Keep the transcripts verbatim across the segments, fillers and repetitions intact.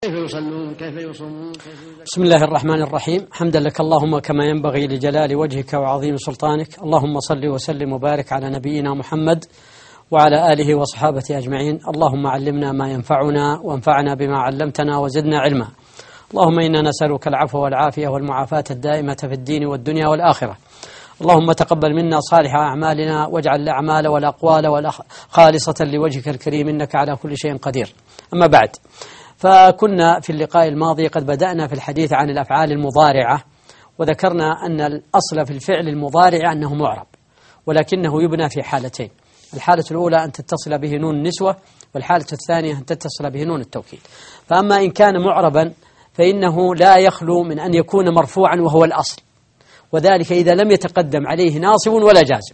كيف يصلون كيف يصومون كيف بسم الله الرحمن الرحيم. حمدا لك اللهم كما ينبغي لجلال وجهك وعظيم سلطانك. اللهم صل وسلم وبارك على نبينا محمد وعلى آله وصحابته أجمعين. اللهم علمنا ما ينفعنا وانفعنا بما علمتنا وزدنا علما. اللهم إنا نسألك العفو والعافية والمعافاة الدائمة في الدين والدنيا والآخرة. اللهم تقبل منا صالح أعمالنا واجعل الأعمال والأقوال خالصة لوجهك الكريم إنك على كل شيء قدير. أما بعد، فكنا في اللقاء الماضي قد بدأنا في الحديث عن الأفعال المضارعة، وذكرنا أن الأصل في الفعل المضارع أنه معرب، ولكنه يبنى في حالتين. الحالة الأولى أن تتصل به نون النسوة، والحالة الثانية أن تتصل به نون التوكيد. فأما إن كان معربا فإنه لا يخلو من أن يكون مرفوعا وهو الأصل، وذلك إذا لم يتقدم عليه ناصب ولا جازم.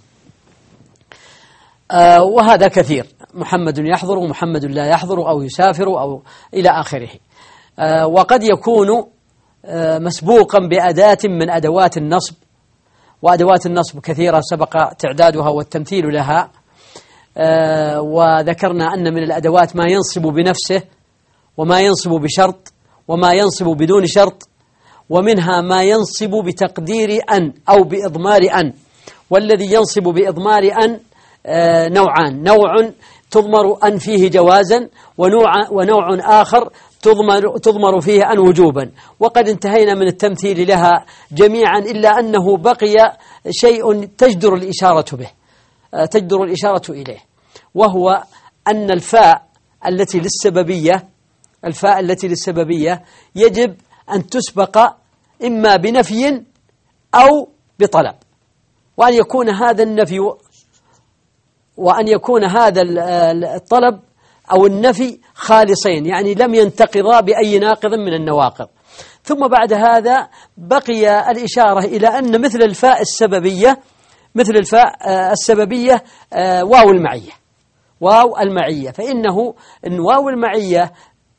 آه وهذا كثير، محمد يحضر ومحمد لا يحضر أو يسافر أو إلى آخره. آه وقد يكون آه مسبوقا بأداة من أدوات النصب، وأدوات النصب كثيرة سبق تعدادها والتمثيل لها. آه وذكرنا أن من الأدوات ما ينصب بنفسه، وما ينصب بشرط، وما ينصب بدون شرط، ومنها ما ينصب بتقدير أن أو بإضمار أن. والذي ينصب بإضمار أن آه نوعان: نوع تضمر أن فيه جوازا، ونوع, ونوع آخر تضمر, تضمر فيه أن وجوبا. وقد انتهينا من التمثيل لها جميعا، إلا أنه بقي شيء تجدر الإشارة به آه تجدر الإشارة إليه، وهو أن الفاء التي للسببية الفاء التي للسببية يجب أن تسبق إما بنفي أو بطلب، وأن يكون هذا النفي وأن يكون هذا الطلب أو النفي خالصين، يعني لم ينتقضا بأي ناقض من النواقض. ثم بعد هذا بقي الإشارة إلى أن مثل الفاء السببية مثل الفاء السببية واو المعية واو المعية فإنه إن واو المعية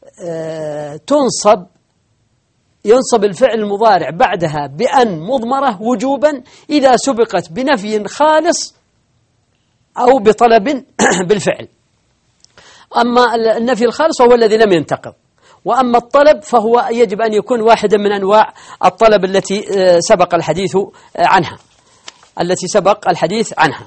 تنصب ينصب الفعل المضارع بعدها بأن مضمرة وجوبا إذا سبقت بنفي خالص أو بطلب بالفعل. أما النفي الخالص هو الذي لم ينتقض، وأما الطلب فهو يجب أن يكون واحدا من أنواع الطلب التي سبق الحديث عنها التي سبق الحديث عنها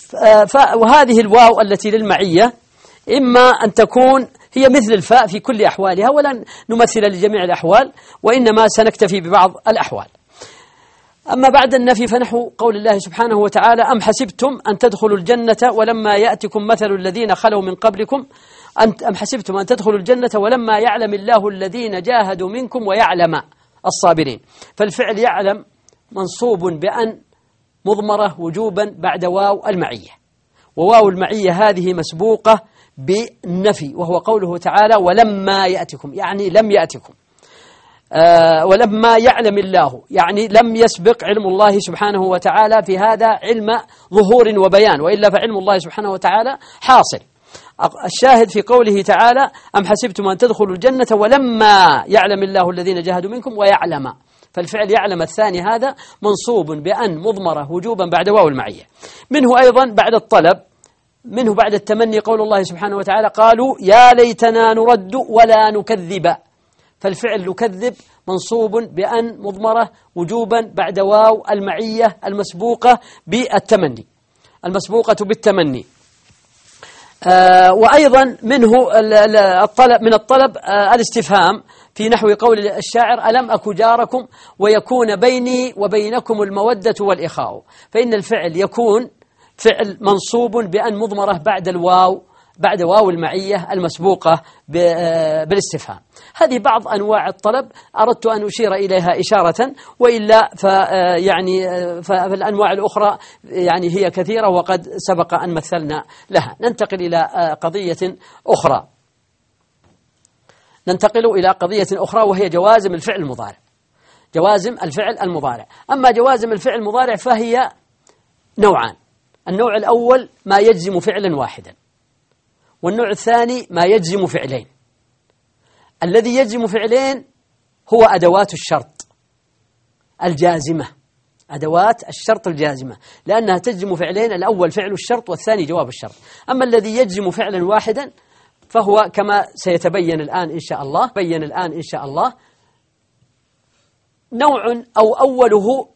وهذه الواو التي للمعية إما أن تكون هي مثل الفاء في كل أحوالها، ولن نمثل لجميع الأحوال، وإنما سنكتفي ببعض الأحوال. أما بعد النفي فنحو قول الله سبحانه وتعالى: أم حسبتم أن تدخلوا الجنة ولما يأتكم مثل الذين خلوا من قبلكم أم حسبتم أن تدخلوا الجنة ولما يعلم الله الذين جاهدوا منكم ويعلم الصابرين. فالفعل يعلم منصوب بأن مضمرة وجوبا بعد واو المعية، وواو المعية هذه مسبوقة بالنفي، وهو قوله تعالى: ولما يأتكم، يعني لم يأتكم. آه ولما يعلم الله، يعني لم يسبق علم الله سبحانه وتعالى في هذا علم ظهور وبيان، وإلا فعلم الله سبحانه وتعالى حاصل. الشاهد في قوله تعالى: أم حسبتم أن تدخلوا الجنة ولما يعلم الله الذين جاهدوا منكم ويعلم. فالفعل يعلم الثاني هذا منصوب بأن مضمرة وجوبا بعد واو المعية. منه أيضا بعد الطلب منه بعد التمني قول الله سبحانه وتعالى: قالوا يا ليتنا نرد ولا نكذب. فالفعل نكذب منصوب بأن مضمرة وجوبا بعد واو المعية المسبوقة بالتمني المسبوقة بالتمني. آه وأيضا منه الطلب من الطلب آه الاستفهام في نحو قول الشاعر: ألم أك جاركم ويكون بيني وبينكم المودة والإخاء. فإن الفعل يكون فعل منصوب بأن مضمرة بعد الواو بعد واو المعية المسبوقة بالاستفهام. هذه بعض أنواع الطلب أردت أن أشير إليها إشارة، وإلا فيعني فالأنواع الأخرى يعني هي كثيرة وقد سبق أن مثلنا لها. ننتقل إلى قضية أخرى ننتقل إلى قضية أخرى وهي جوازم الفعل المضارع جوازم الفعل المضارع أما جوازم الفعل المضارع فهي نوعان: النوع الأول ما يجزم فعلا واحدا، والنوع الثاني ما يجزم فعلين. الذي يجزم فعلين هو أدوات الشرط الجازمة أدوات الشرط الجازمة، لأنها تجزم فعلين: الأول فعل الشرط والثاني جواب الشرط. أما الذي يجزم فعلا واحدا فهو كما سيتبين الآن إن شاء الله بين الآن إن شاء الله نوع أو أوله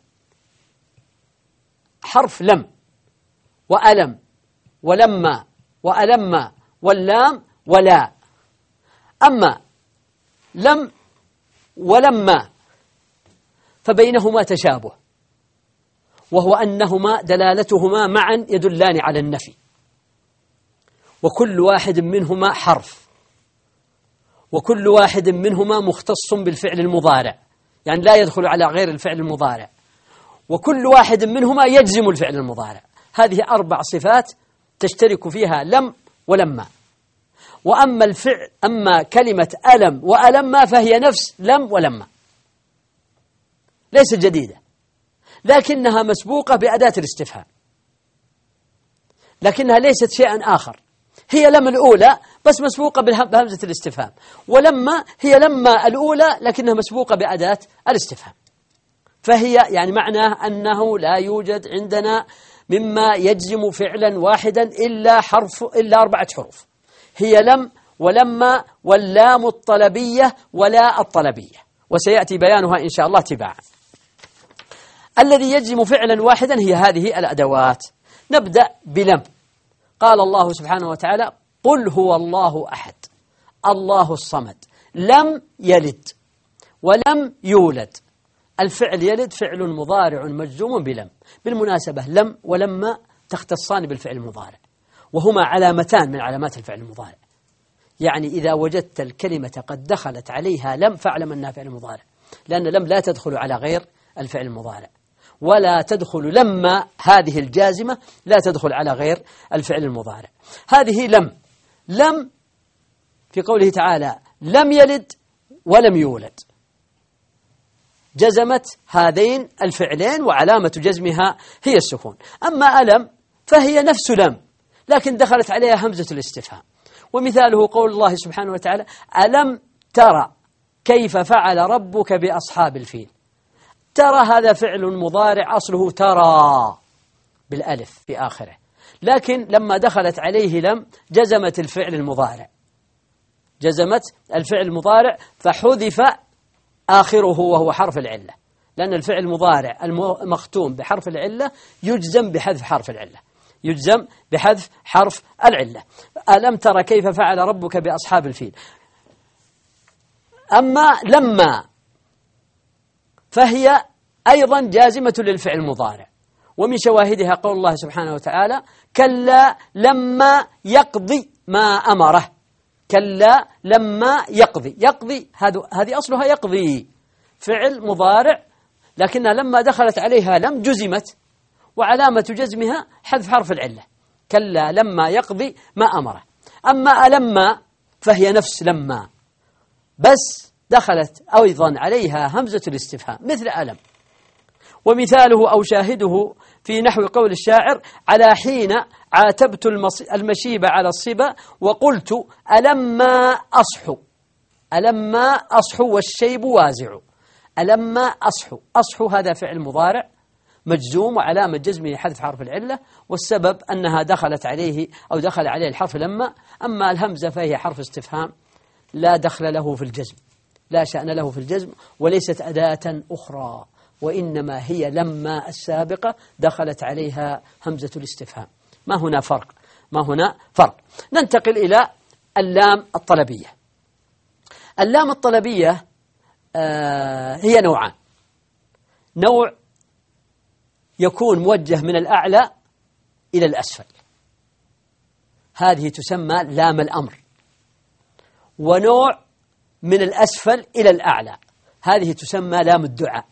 حرف لم وألم ولما وألم واللام ولا. أما لم ولما فبينهما تشابه، وهو أنهما دلالتهما معا يدلان على النفي، وكل واحد منهما حرف، وكل واحد منهما مختص بالفعل المضارع، يعني لا يدخل على غير الفعل المضارع، وكل واحد منهما يجزم الفعل المضارع. هذه أربع صفات تشترك فيها لم ولما. وأما الفعل أما كلمة ألم وألم فهي نفس لم ولما، ليست جديدة، لكنها مسبوقة بأداة الاستفهام، لكنها ليست شيئا آخر. هي لم الأولى بس مسبوقة بهمزة الاستفهام، ولما هي لما الأولى لكنها مسبوقة بأداة الاستفهام. فهي يعني معناه أنه لا يوجد عندنا مما يجزم فعلا واحدا إلا حرف إلا أربعة حروف، هي لم ولما واللام الطلبية ولا الطلبية، وسيأتي بيانها إن شاء الله تباعا. الذي يجزم فعلا واحدا هي هذه الأدوات. نبدأ بلم. قال الله سبحانه وتعالى: قل هو الله أحد الله الصمد لم يلد ولم يولد. الفعل يلد فعل مضارع مجزوم بلم. بالمناسبة لم ولما تختصان بالفعل المضارع، وهما علامتان من علامات الفعل المضارع. يعني إذا وجدت الكلمة قد دخلت عليها لم فاعلم أنها فعل مضارع، لأن لم لا تدخل على غير الفعل المضارع، ولا تدخل لما هذه الجازمة لا تدخل على غير الفعل المضارع. هذه لم لم في قوله تعالى لم يلد ولم يولد، جزمت هذين الفعلين وعلامة جزمها هي السكون. أما ألم فهي نفس لم لكن دخلت عليها همزة الاستفهام، ومثاله قول الله سبحانه وتعالى: ألم ترى كيف فعل ربك بأصحاب الفيل. ترى هذا فعل مضارع أصله ترى بالألف في آخره، لكن لما دخلت عليه لم جزمت الفعل المضارع جزمت الفعل المضارع فحذف آخره وهو حرف العلة، لأن الفعل المضارع المختوم بحرف العلة يجزم بحذف حرف العلة يجزم بحذف حرف العلة. ألم ترى كيف فعل ربك بأصحاب الفيل. أما لما فهي أيضا جازمة للفعل المضارع، ومن شواهدها قول الله سبحانه وتعالى: كلا لما يقضي ما أمره. كلا لما يقضي يقضي هذه أصلها يقضي فعل مضارع، لكنها لما دخلت عليها لم جزمت، وعلامة جزمها حذف حرف العلة. كلا لما يقضي ما أمره. أما ألما فهي نفس لما بس دخلت أيضا عليها همزة الاستفهام مثل ألم. ومثاله أو شاهده في نحو قول الشاعر: على حين عاتبت المشيب على الصبا وقلت ألما أصحو. ألما أصحو والشيب وازع. ألما أصحو أصحو هذا فعل مضارع مجزوم وعلامة جزمه حذف حرف العلة، والسبب أنها دخلت عليه أو دخل عليه الحرف لما. أما الهمزة فهي حرف استفهام لا دخل له في الجزم، لا شأن له في الجزم، وليست أداة أخرى، وإنما هي لما السابقة دخلت عليها همزة الاستفهام. ما هنا فرق ما هنا فرق ننتقل إلى اللام الطلبية. اللام الطلبية آه هي نوعان: نوع يكون موجه من الأعلى إلى الأسفل، هذه تسمى لام الأمر، ونوع من الأسفل إلى الأعلى، هذه تسمى لام الدعاء.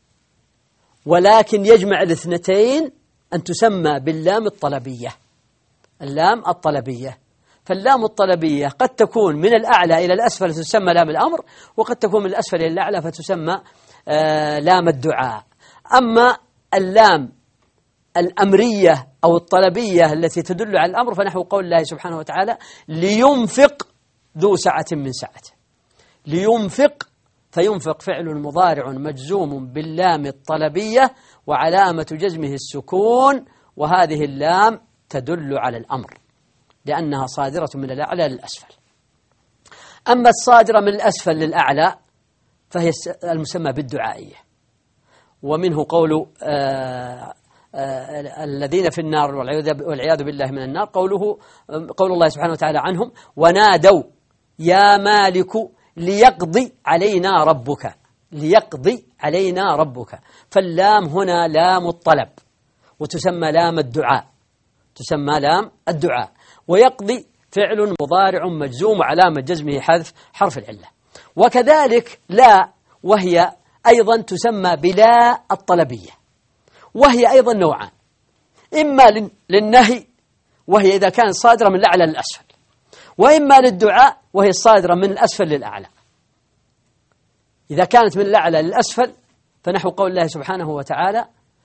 ولكن يجمع الاثنتين أن تسمى باللام الطلبية. اللام الطلبية فاللام الطلبية قد تكون من الأعلى إلى الأسفل فتسمى لام الأمر، وقد تكون من الأسفل إلى الأعلى فتسمى آه لام الدعاء. أما اللام الأمرية أو الطلبية التي تدل على الأمر فنحو قول الله سبحانه وتعالى: لينفق ذو سعة من سعته. لينفق فينفق فعل مضارع مجزوم باللام الطلبية وعلامة جزمه السكون، وهذه اللام تدل على الأمر لأنها صادرة من الأعلى للأسفل. أما الصادرة من الأسفل للأعلى فهي المسمى بالدعائية، ومنه قول آه آه الذين في النار والعياذ بالله من النار، قوله قول الله سبحانه وتعالى عنهم: ونادوا يا مالك ليقضي علينا ربك، ليقضي علينا ربك. فاللام هنا لام الطلب، وتسمى لام الدعاء، تسمى لام الدعاء. ويقضي فعل مضارع مجزوم وعلامة جزمه حذف حرف العلة. وكذلك لا، وهي أيضا تسمى بلا الطلبية، وهي أيضا نوعان: إما للنهي وهي إذا كانت صادرة من الأعلى للأسفل، وإما للدعاء وهي الصادرة من الأسفل للأعلى. إذا كانت من الأعلى للأسفل فنحو قول الله سبحانه وتعالى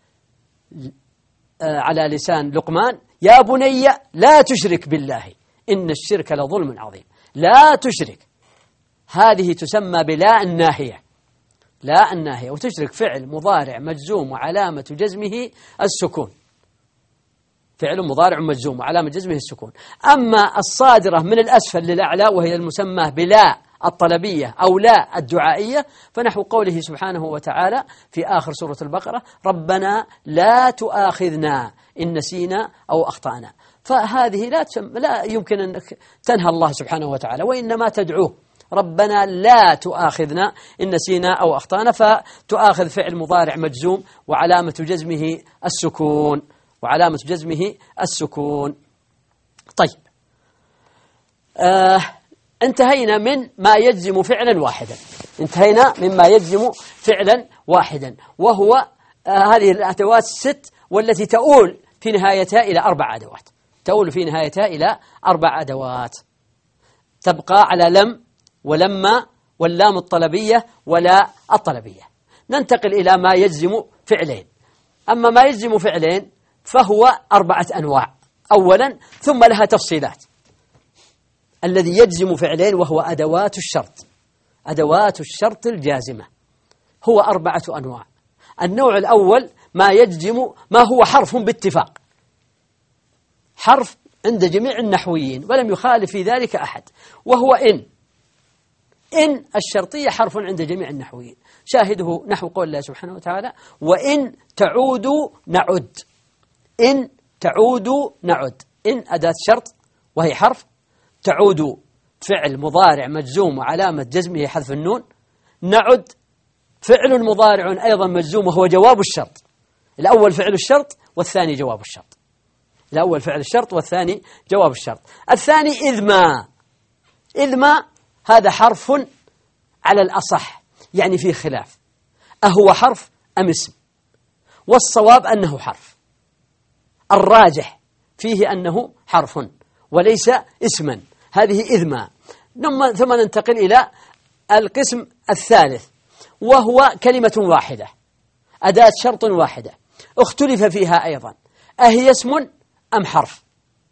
على لسان لقمان: يا بني لا تشرك بالله إن الشرك لظلم عظيم. لا تشرك، هذه تسمى بلا الناهية، لا الناهية. وتشرك فعل مضارع مجزوم وعلامة جزمه السكون، فعل مضارع مجزوم وعلامة جزمه السكون. أما الصادرة من الأسفل للأعلى وهي المسمى بلا الطلبية أو لا الدعائية فنحو قوله سبحانه وتعالى في آخر سورة البقرة: ربنا لا تؤاخذنا إن نسينا أو أخطأنا. فهذه لا, لا يمكن أن تنهى الله سبحانه وتعالى، وإنما تدعوه: ربنا لا تؤاخذنا إن نسينا أو أخطأنا. فتؤاخذ فعل مضارع مجزوم وعلامة جزمه السكون، وعلامة جزمه السكون. طيب، آه انتهينا من ما يجزم فعلا واحدا، انتهينا مما يجزم فعلا واحدا، وهو آه هذه الأدوات الست، والتي تؤول في نهايتها إلى أربع أدوات، تؤول في نهايتها إلى أربع أدوات، تبقى على لم ولما واللام الطلبية ولا الطلبية. ننتقل إلى ما يجزم فعلين. أما ما يجزم فعلين فهو أربعة أنواع أولا، ثم لها تفصيلات. الذي يجزم فعلين وهو أدوات الشرط، أدوات الشرط الجازمة، هو أربعة أنواع. النوع الأول ما يجزم ما هو حرف باتفاق، حرف عند جميع النحويين ولم يخالف في ذلك أحد، وهو إن. إن الشرطية حرف عند جميع النحويين، شاهده نحو قول الله سبحانه وتعالى: وإن تعودوا نعد. إن تعودوا نعد، إن أداة شرط وهي حرف، تعود فعل مضارع مجزوم وعلامة جزمه حذف النون، نعد فعل مضارع أيضا مجزوم وهو جواب الشرط. الأول فعل الشرط والثاني جواب الشرط، الأول فعل الشرط والثاني جواب الشرط. الثاني إذ ما، إذ ما هذا حرف على الأصح، يعني فيه خلاف، أهو حرف أم اسم؟ والصواب أنه حرف، الراجح فيه أنه حرف وليس اسما. هذه إذ ما. ثم ننتقل إلى القسم الثالث، وهو كلمة واحدة، أداة شرط واحدة، اختلف فيها أيضا أهي اسم أم حرف؟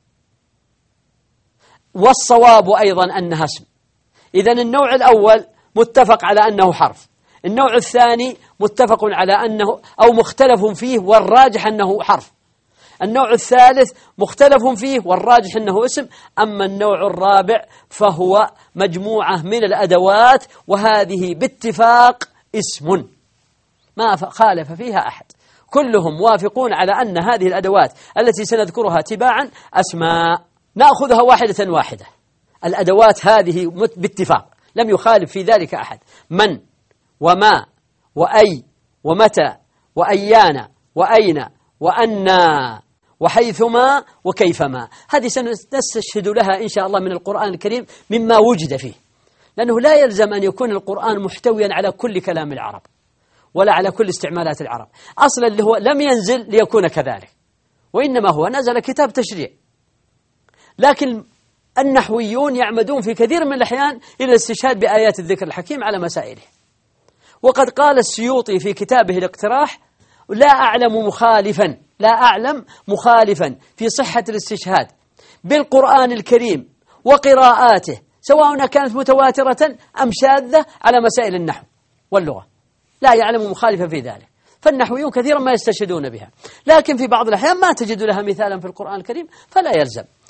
والصواب أيضا أنها اسم. إذن النوع الأول متفق على أنه حرف، النوع الثاني متفق على أنه أو مختلف فيه والراجح أنه حرف، النوع الثالث مختلف فيه والراجح أنه اسم، أما النوع الرابع فهو مجموعة من الأدوات، وهذه باتفاق اسم ما خالف فيها أحد، كلهم موافقون على أن هذه الأدوات التي سنذكرها تباعا أسماء. نأخذها واحدة واحدة. الأدوات هذه باتفاق لم يخالف في ذلك أحد: من وما وأي ومتى وأيان وأين وأنا وحيثما وكيفما. هذه سنستشهد لها إن شاء الله من القرآن الكريم مما وجد فيه، لأنه لا يلزم أن يكون القرآن محتويا على كل كلام العرب ولا على كل استعمالات العرب، أصلا اللي هو لم ينزل ليكون كذلك، وإنما هو نزل كتاب تشريع. لكن النحويون يعمدون في كثير من الأحيان إلى الاستشهاد بآيات الذكر الحكيم على مسائله. وقد قال السيوطي في كتابه الاقتراح: لا أعلم مخالفا لا أعلم مخالفا في صحة الاستشهاد بالقرآن الكريم وقراءاته سواء كانت متواترة أم شاذة على مسائل النحو واللغة، لا يعلم مخالفا في ذلك. فالنحويون كثيرا ما يستشهدون بها، لكن في بعض الأحيان ما تجد لها مثالا في القرآن الكريم، فلا يلزم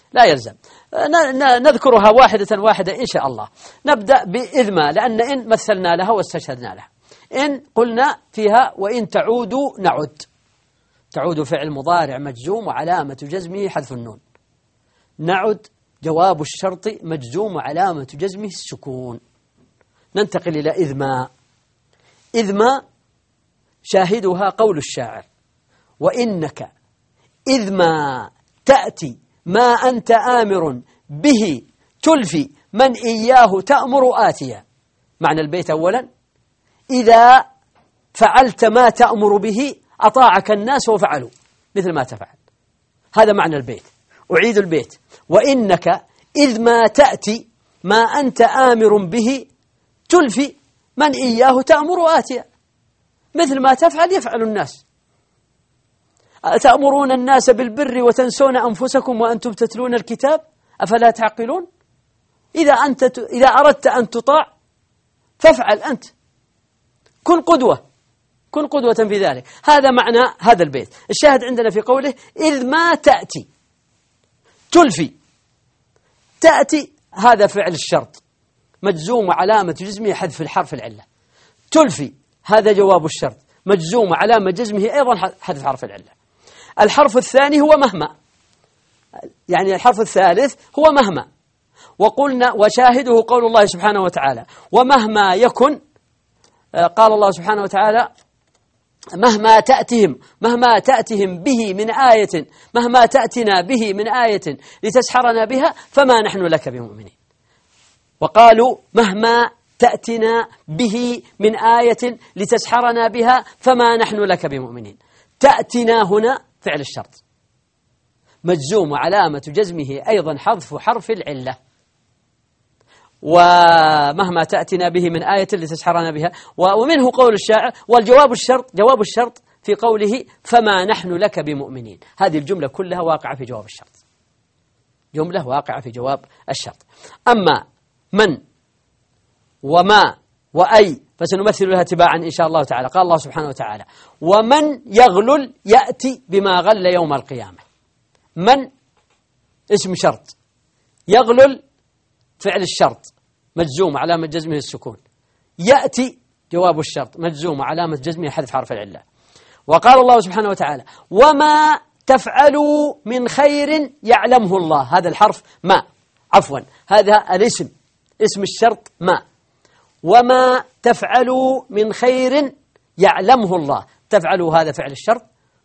لا يلزم. نذكرها واحدة واحدة إن شاء الله. نبدأ بإذ ما، لأن إن مثلنا لها واستشهدنا لها. إن قلنا فيها وإن تعودوا نعد. تعود فعل مضارع مجزوم وعلامة جزمه حذف النون. نعد جواب الشرط مجزوم وعلامة جزمه السكون. ننتقل إلى إذ ما. إذ ما شاهدها قول الشاعر: وإنك إذ ما تأتي ما أنت آمر به تلفي من إياه تأمر آتيا. معنى البيت أولا: إذا فعلت ما تأمر به أطاعك الناس وفعلوا مثل ما تفعل. هذا معنى البيت. أعيد البيت: وإنك إذ ما تأتي ما أنت آمر به تلفي من إياه تأمر آتيا. مثل ما تفعل يفعل الناس. تأمرون الناس بالبر وتنسون أنفسكم وأنتم تتلون الكتاب أفلا تعقلون. إذا أنت ت... إذا أردت أن تطاع فافعل أنت. كن قدوة، كن قدوة في ذلك. هذا معنى هذا البيت. الشاهد عندنا في قوله: إذ ما تأتي تلفي. تأتي هذا فعل الشرط مجزوم وعلامة جزمه حذف الحرف العلة. تلفي هذا جواب الشرط مجزوم وعلامة جزمه أيضا حذف حرف العلة. الحرف الثاني هو مهما، يعني الحرف الثالث هو مهما. وقلنا وشاهده قول الله سبحانه وتعالى: ومهما يكن. قال الله سبحانه وتعالى: مهما تأتهم مهما تأتهم به من آية مهما تأتنا به من آية لتسحرنا بها فما نحن لك بمؤمنين. وقالوا: مهما تأتنا به من آية لتسحرنا بها فما نحن لك بمؤمنين. تأتنا هنا فعل الشرط مجزوم وعلامة جزمه أيضا حذف حرف العلة. ومهما تأتنا به من آية لتسحرنا بها. ومنه قول الشاعر: والجواب الشرط جواب الشرط في قوله فما نحن لك بمؤمنين. هذه الجملة كلها واقعة في جواب الشرط، جملة واقعة في جواب الشرط. أما من وما وأي فسنمثل لها تباعا إن شاء الله تعالى. قال الله سبحانه وتعالى: ومن يغلل يأتي بما غل يوم القيامة. من اسم شرط، يغلل فعل الشرط مجزوم علامة جزمه السكون، يأتي جواب الشرط مجزوم علامة جزمه حذف حرف العلة. وقال الله سبحانه وتعالى: وما تفعلوا من خير يعلمه الله. هذا الحرف ما، عفوا هذا الاسم، اسم الشرط ما. وما تفعلوا من خير يعلمه الله. تفعلوا هذا فعل الشرط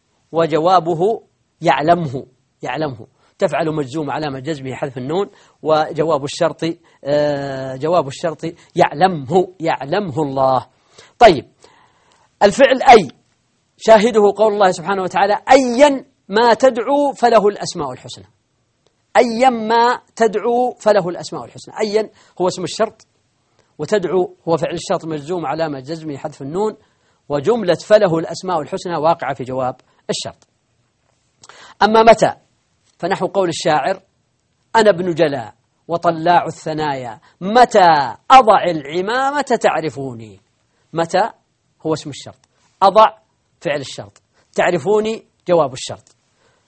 وجوابه يعلمه يعلمه. تفعل مجزوم علامة جزمه حذف النون، وجواب الشرط آه جواب الشرط يعلمه يعلمه الله. طيب، الفعل أي شاهده قول الله سبحانه وتعالى: أيا ما تدعو فله الأسماء الحسنى. أيا ما تدعو فله الأسماء الحسنى. أيا هو اسم الشرط، وتدعو هو فعل الشرط مجزوم علامة جزمه حذف النون، وجملة فله الأسماء الحسنى واقعة في جواب الشرط. أما متى فنحو قول الشاعر: أنا ابن جلا وطلاع الثنايا متى أضع العمامة تعرفوني. متى هو اسم الشرط، أضع فعل الشرط، تعرفوني جواب الشرط.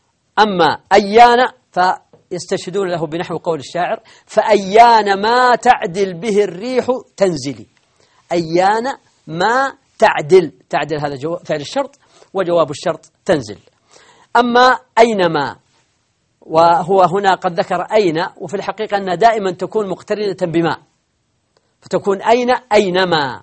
أما أيان فيستشهدون له بنحو قول الشاعر: فأيان ما تعدل به الريح تنزلي. أيان ما تعدل، تعدل هذا فعل الشرط وجواب الشرط تنزل. أما أينما، وهو هنا قد ذكر أين، وفي الحقيقة أنها دائما تكون مقترنة بما، فتكون أين أينما.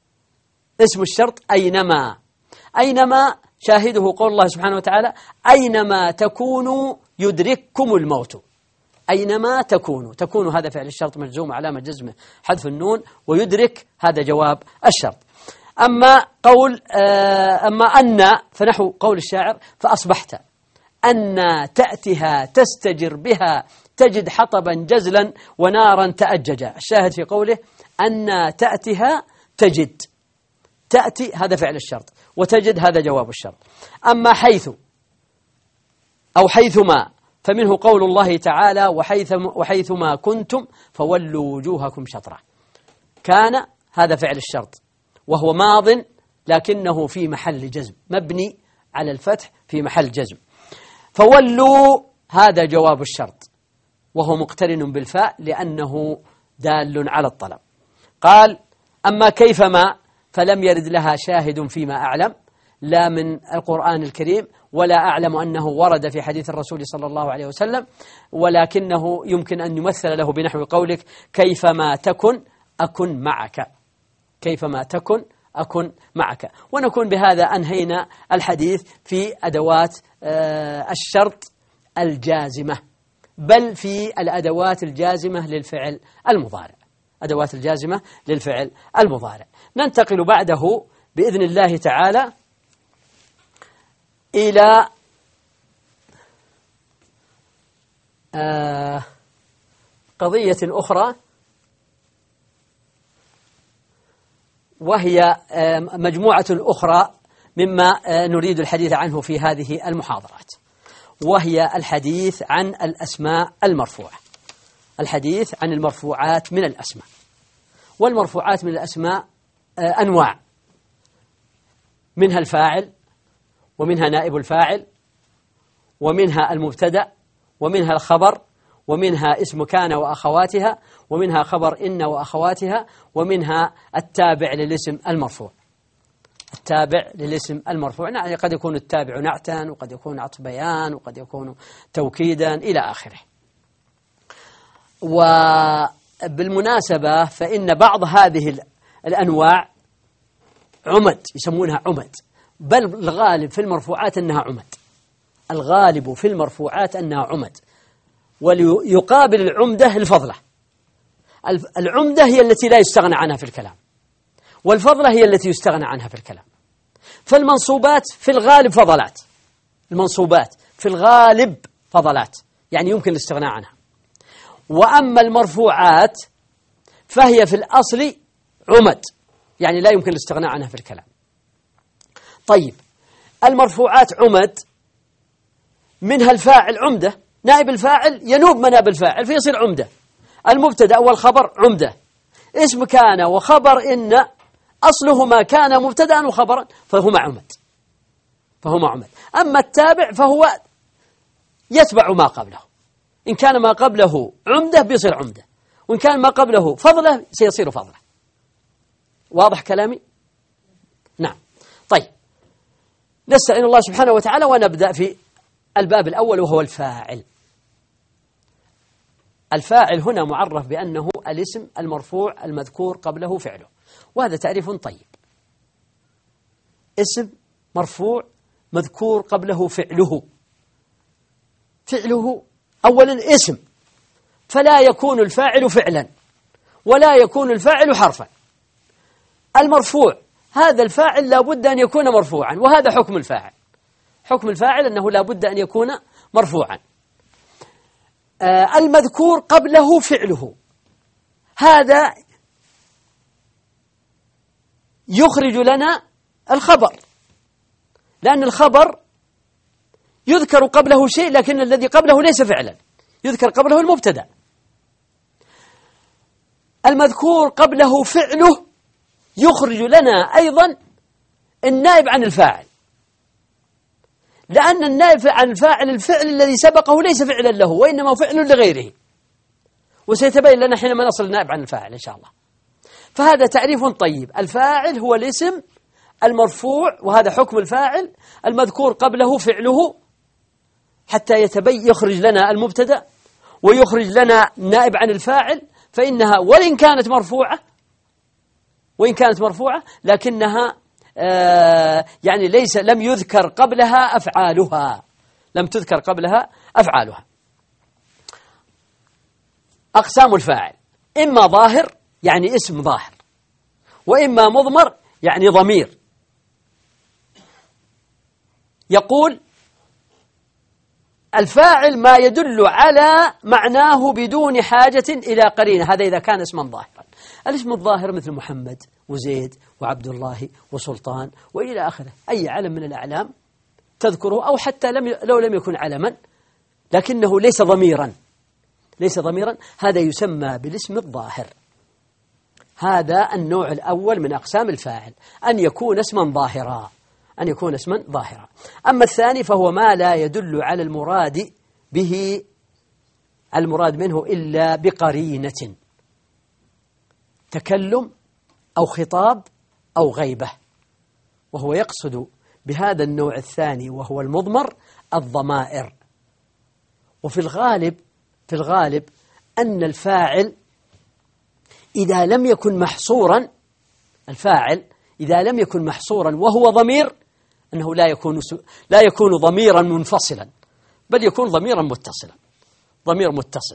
اسم الشرط أينما. أينما شاهده قول الله سبحانه وتعالى: أينما تكونوا يدرككم الموت. أينما تكونوا، تكون هذا فعل الشرط مجزوم علامة جزمه حذف النون، ويدرك هذا جواب الشرط. أما قول أما أن فنحو قول الشاعر: فأصبحت أن تأتها تستجر بها تجد حطبا جزلا ونارا تأججا. الشاهد في قوله: أن تأتها تجد، تأتي هذا فعل الشرط، وتجد هذا جواب الشرط. أما حيث أو حيثما فمنه قول الله تعالى: وحيث وحيثما كنتم فولوا وجوهكم شطرة. كان هذا فعل الشرط وهو ماض لكنه في محل جزم، مبني على الفتح في محل جزم. فولوا هذا جواب الشرط وهو مقترن بالفاء لأنه دال على الطلب. قال أما كيفما فلم يرد لها شاهد فيما أعلم، لا من القرآن الكريم ولا أعلم أنه ورد في حديث الرسول صلى الله عليه وسلم، ولكنه يمكن أن يمثل له بنحو قولك كيفما تكن أكن معك، كيفما تكن أكن معك. ونكون بهذا أنهينا الحديث في أدوات الشرط الجازمة، بل في الأدوات الجازمة للفعل المضارع، أدوات الجازمة للفعل المضارع. ننتقل بعده بإذن الله تعالى إلى آه قضية أخرى، وهي آه مجموعة أخرى مما آه نريد الحديث عنه في هذه المحاضرات، وهي الحديث عن الأسماء المرفوعة، الحديث عن المرفوعات من الأسماء. والمرفوعات من الأسماء آه أنواع، منها الفاعل، ومنها نائب الفاعل، ومنها المبتدأ، ومنها الخبر، ومنها اسم كان وأخواتها، ومنها خبر إن وأخواتها، ومنها التابع للاسم المرفوع. التابع للاسم المرفوع يعني قد يكون التابع نعتا، وقد يكون عطف بيان، وقد يكون توكيدا إلى آخره. وبالمناسبة فإن بعض هذه الأنواع عمد، يسمونها عمد، بل الغالب في المرفوعات أنها عمد، الغالب في المرفوعات أنها عمد. وليقابل العمدة الفضلة. العمدة هي التي لا يستغنى عنها في الكلام، والفضلة هي التي يستغنى عنها في الكلام. فالمنصوبات في الغالب فضلات، المنصوبات في الغالب فضلات يعني يمكن الاستغناء عنها. وأما المرفوعات فهي في الأصل عمد يعني لا يمكن الاستغناء عنها في الكلام. طيب، المرفوعات عمد، منها الفاعل عمدة، نائب الفاعل ينوب مناب الفاعل فيصير عمدة، المبتدأ والخبر عمدة، اسم كان وخبر إن أصلهما كان مبتدأ وخبرا فهما عمد، فهما عمد. أما التابع فهو يتبع ما قبله، إن كان ما قبله عمدة بيصير عمدة، وإن كان ما قبله فضله سيصير فضله. واضح كلامي؟ نعم. طيب، نستعين الله سبحانه وتعالى ونبدأ في الباب الأول وهو الفاعل. الفاعل هنا معرف بأنه الاسم المرفوع المذكور قبله فعله، وهذا تعريف طيب. اسم مرفوع مذكور قبله فعله. فعله أولا اسم، فلا يكون الفاعل فعلا ولا يكون الفاعل حرفا. المرفوع هذا الفاعل لا بد أن يكون مرفوعا، وهذا حكم الفاعل. حكم الفاعل أنه لا بد أن يكون مرفوعا. آه المذكور قبله فعله، هذا يخرج لنا الخبر، لأن الخبر يذكر قبله شيء لكن الذي قبله ليس فعلا، يذكر قبله المبتدأ. المذكور قبله فعله يخرج لنا أيضا النائب عن الفاعل، لأن النائب عن الفاعل الفعل الذي سبقه ليس فعلا له وإنما فعل لغيره، وسيتبين لنا حينما نصل النائب عن الفاعل إن شاء الله. فهذا تعريف طيب. الفاعل هو الاسم المرفوع، وهذا حكم الفاعل، المذكور قبله فعله حتى يتبين يخرج لنا المبتدأ ويخرج لنا نائب عن الفاعل، فإنها وإن كانت مرفوعة وإن كانت مرفوعة لكنها آه يعني ليس لم يذكر قبلها أفعالها، لم تذكر قبلها أفعالها. أقسام الفاعل: إما ظاهر يعني اسم ظاهر، وإما مضمر يعني ضمير. يقول الفاعل ما يدل على معناه بدون حاجة إلى قرينة، هذا إذا كان اسما ظاهرا. الاسم الظاهر مثل محمد وزيد وعبد الله وسلطان وإلى آخره، أي علم من الأعلام تذكره، أو حتى لم لو لم يكن علما لكنه ليس ضميرا، ليس ضميرا، هذا يسمى بالاسم الظاهر. هذا النوع الأول من أقسام الفاعل، أن يكون اسما ظاهرا، أن يكون اسما ظاهرا. أما الثاني فهو ما لا يدل على المراد به المراد منه إلا بقرينة، تكلم أو خطاب أو غيبة، وهو يقصد بهذا النوع الثاني وهو المضمر الضمائر. وفي الغالب في الغالب أن الفاعل إذا لم يكن محصورا الفاعل إذا لم يكن محصورا وهو ضمير أنه لا يكون لا يكون ضميرا منفصلا، بل يكون ضميرا متصلا، ضمير متصل.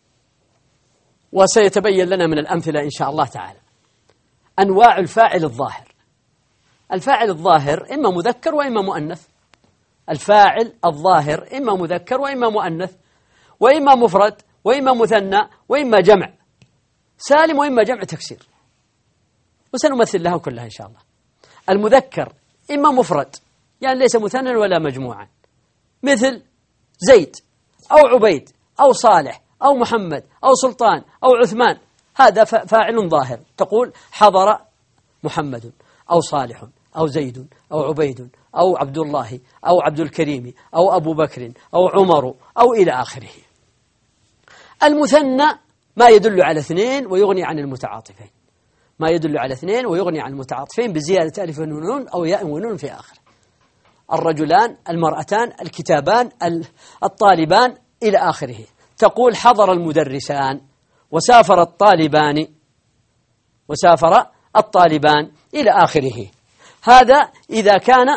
وسيتبين لنا من الأمثلة إن شاء الله تعالى. أنواع الفاعل الظاهر. الفاعل الظاهر إما مذكر وإما مؤنث. الفاعل الظاهر إما مذكر وإما مؤنث، وإما مفرد وإما مثنى وإما جمع سالم وإما جمع تكسير، وسنمثل لها كلها إن شاء الله. المذكر إما مفرد يعني ليس مثنى ولا مجموعا، مثل زيد أو عبيد أو صالح أو محمد أو سلطان أو عثمان، هذا فاعل ظاهر، تقول حضر محمد أو صالح أو زيد أو عبيد أو عبد الله أو عبد الكريم أو أبو بكر أو عمر أو إلى آخره. المثنى ما يدل على اثنين ويغني عن المتعاطفين، ما يدل على اثنين ويغني عن المتعاطفين بزيادة ألف ونون أو ياء ونون في آخر. الرجلان، المرأتان، الكتابان، الطالبان إلى آخره. تقول حضر المدرسان وسافر الطالبان وسافر الطالبان إلى آخره. هذا إذا كان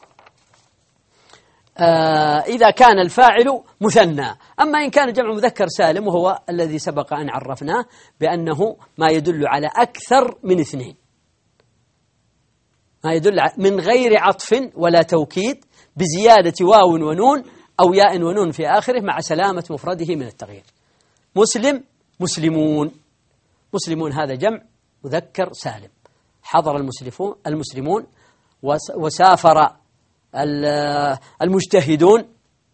آه إذا كان الفاعل مثنى. أما إن كان جمع مذكر سالم وهو الذي سبق أن عرفناه بأنه ما يدل على أكثر من اثنين، ما يدل من غير عطف ولا توكيد بزيادة واو ونون أو ياء ونون في آخره مع سلامة مفرده من التغيير. مسلم، مسلمون. مسلمون هذا جمع مذكر سالم. حضر المسلمون المسلمون وسافر المجتهدون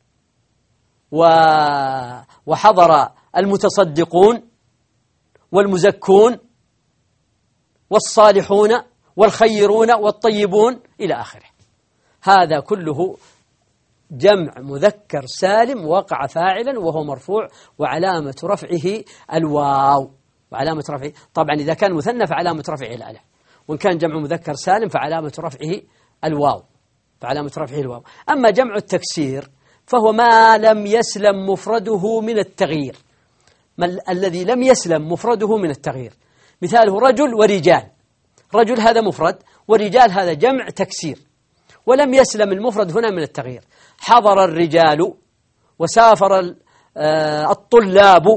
وحضر المتصدقون والمزكون والصالحون والخيرون والطيبون إلى آخره. هذا كله جمع مذكر سالم وقع فاعلا وهو مرفوع وعلامة رفعه الواو، وعلامة رفعه طبعا إذا كان مثنى فعلامة رفعه الألف، وإن كان جمع مذكر سالم فعلامة رفعه الواو، فعلامة رفعه الواو. أما جمع التكسير فهو ما لم يسلم مفرده من التغيير، ما الذي لم يسلم مفرده من التغيير. مثاله رجل ورجال، رجل هذا مفرد ورجال هذا جمع تكسير، ولم يسلم المفرد هنا من التغيير. حضر الرجال وسافر الطلاب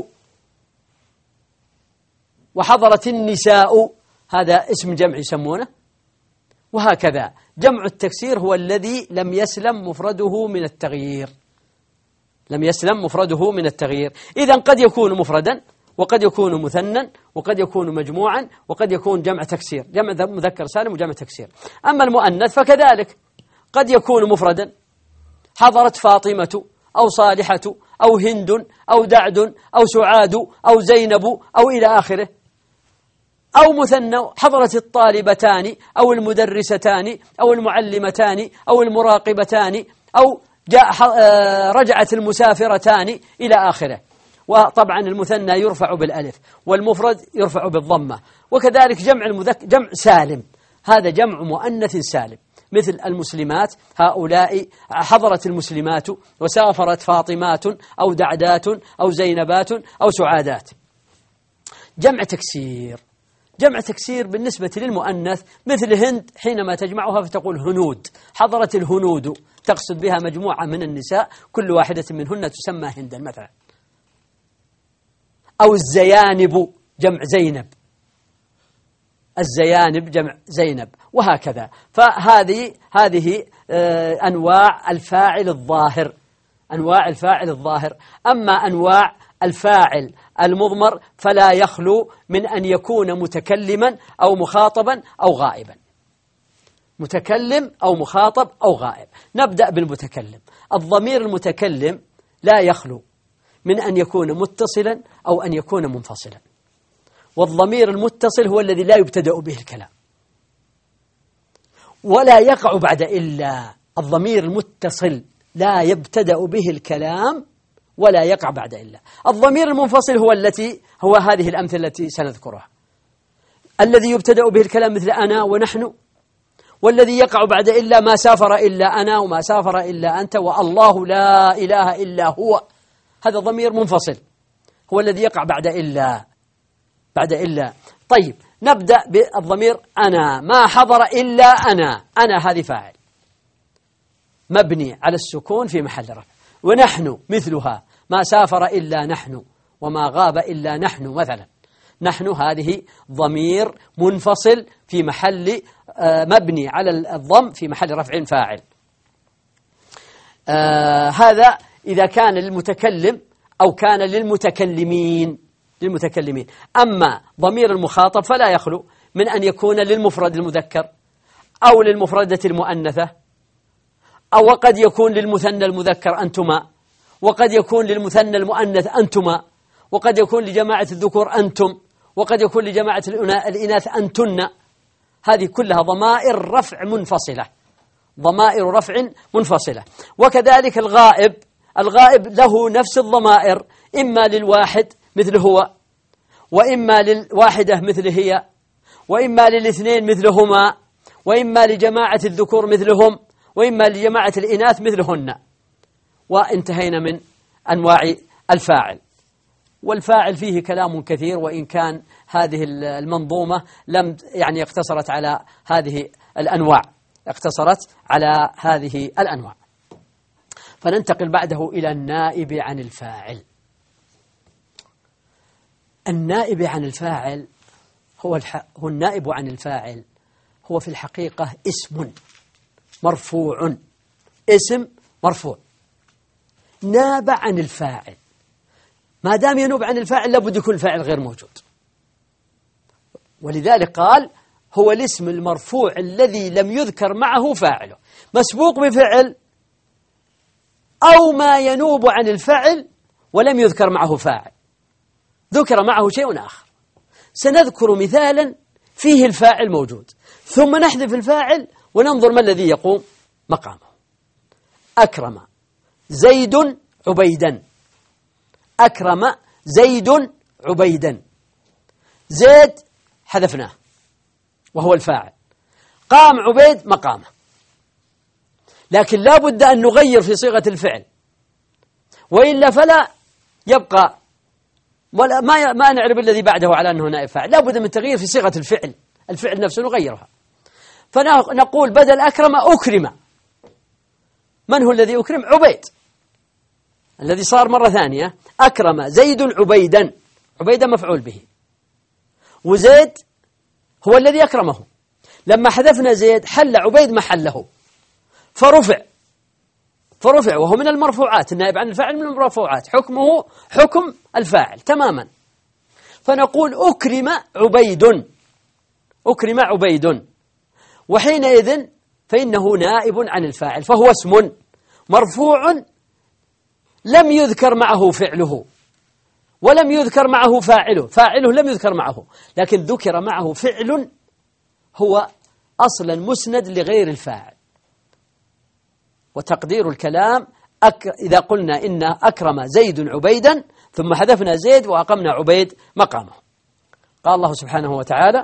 وحضرت النساء، هذا اسم جمع يسمونه. وهكذا جمع التكسير هو الذي لم يسلم مفرده من التغيير، لم يسلم مفرده من التغيير. إذن قد يكون مفردا وقد يكون مثنى وقد يكون مجموعا وقد يكون جمع تكسير، جمع مذكر سالم وجمع تكسير. أما المؤنث فكذلك قد يكون مفردا، حضرت فاطمة أو صالحة أو هند أو دعد أو سعاد أو زينب أو إلى آخره. أو مثنى، حضرت الطالبتان أو المدرستان أو المعلمتان أو المراقبتان أو جاء رجعت المسافرتان إلى آخره. وطبعا المثنى يرفع بالألف والمفرد يرفع بالضمة. وكذلك جمع المذكر جمع سالم، هذا جمع مؤنث سالم، مثل المسلمات، هؤلاء حضرت المسلمات وسافرت فاطمات أو دعدات أو زينبات أو سعادات. جمع تكسير، جمع تكسير بالنسبة للمؤنث مثل هند حينما تجمعها فتقول هنود، حضرت الهنود، تقصد بها مجموعة من النساء كل واحدة منهن تسمى هندا مثلا. أو الزيانب جمع زينب، الزيانب جمع زينب، وهكذا. فهذه هذه أنواع الفاعل الظاهر، أنواع الفاعل الظاهر. أما أنواع الفاعل المضمر فلا يخلو من أن يكون متكلما أو مخاطبا أو غائبا، متكلم أو مخاطب أو غائب. نبدأ بالمتكلم. الضمير المتكلم لا يخلو من أن يكون متصلا أو أن يكون منفصلا. والضمير المتصل هو الذي لا يبتدأ به الكلام ولا يقع بعد إلا. الضمير المتصل لا يبتدأ به الكلام ولا يقع بعد إلا. الضمير المنفصل هو التي هو هذه الأمثلة التي سنذكرها، الذي يبتدأ به الكلام مثل أنا ونحن، والذي يقع بعد إلا ما سافر إلا أنا وما سافر إلا أنت والله لا إله إلا هو، هذا ضمير منفصل هو الذي يقع بعد إلا بعد إلا. طيب نبدأ بالضمير أنا، ما حضر إلا أنا، أنا هذه فاعل مبني على السكون في محل رفع، ونحن مثلها، ما سافر إلا نحن وما غاب إلا نحن مثلا، نحن هذه ضمير منفصل في محل آه مبني على الضم في محل رفع فاعل. آه هذا إذا كان للمتكلم أو كان للمتكلمين للمتكلمين. أما ضمير المخاطب فلا يخلو من أن يكون للمفرد المذكر أو للمفردة المؤنثة، أو قد يكون للمثنى المذكر أنتما، وقد يكون للمثنى المؤنث أنتما، وقد يكون لجماعة الذكور أنتم، وقد يكون لجماعة الإناث أنتن. هذه كلها ضمائر رفع منفصلة، ضمائر رفع منفصلة. وكذلك الغائب، الغائب له نفس الضمائر، إما للواحد مثل هو، وإما للواحدة مثل هي، وإما للاثنين مثلهما، وإما لجماعة الذكور مثلهم، وإما لجماعة الإناث مثلهن. وانتهينا من أنواع الفاعل. والفاعل فيه كلام كثير، وإن كان هذه المنظومة لم يعني اقتصرت على هذه الأنواع، اقتصرت على هذه الأنواع. فننتقل بعده إلى النائب عن الفاعل. النائب عن الفاعل هو, الح... هو النائب عن الفاعل هو في الحقيقة اسم مرفوع، اسم مرفوع ناب عن الفاعل. ما دام ينوب عن الفاعل لابد يكون الفاعل غير موجود، ولذلك قال هو الاسم المرفوع الذي لم يذكر معه فاعله، مسبوق بفعل أو ما ينوب عن الفعل ولم يذكر معه فاعل، ذكر معه شيء آخر. سنذكر مثالا فيه الفاعل موجود، ثم نحذف الفاعل وننظر ما الذي يقوم مقامه. أكرم زيد عبيدا، أكرم زيد عبيدا، زيد حذفناه وهو الفاعل، قام عبيد مقامه، لكن لا بد أن نغير في صيغة الفعل، وإلا فلا يبقى ولا ما ما نعرف الذي بعده على أنه نائب فاعل. لا بد من تغيير في صيغة الفعل، الفعل نفسه نغيرها. فنقول بدل أكرم أكرم. من هو الذي أكرم؟ عبيد، الذي صار مرة ثانية أكرم زيد عبيدا، عبيدا مفعول به، وزيد هو الذي أكرمه. لما حذفنا زيد حل عبيد محله فرفع فرفع وهو من المرفوعات، النائب عن الفاعل من المرفوعات، حكمه حكم الفاعل تماما. فنقول أكرم عبيد، أكرم عبيد، وحينئذ فإنه نائب عن الفاعل، فهو اسم مرفوع لم يذكر معه فعله ولم يذكر معه فاعله، فاعله لم يذكر معه، لكن ذكر معه فعل هو أصلا مسند لغير الفاعل. وتقدير الكلام أك... إذا قلنا إن أكرم زيد عبيدا ثم حذفنا زيد وأقمنا عبيد مقامه. قال الله سبحانه وتعالى